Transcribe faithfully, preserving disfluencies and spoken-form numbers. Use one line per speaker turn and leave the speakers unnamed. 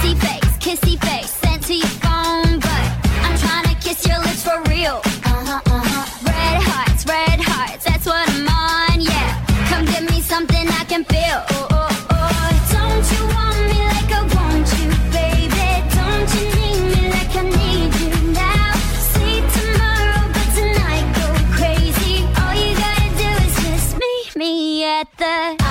Kissy face, kissy face, sent to your phone, but I'm trying to kiss your lips for real. Uh-huh, uh-huh. Red hearts, red hearts, that's what I'm on, yeah. Come give me something I can feel. Oh, oh, oh. Don't you want me like I want you, baby? Don't you need me like I need you now? See tomorrow, but tonight go crazy. All you gotta do is just meet me at the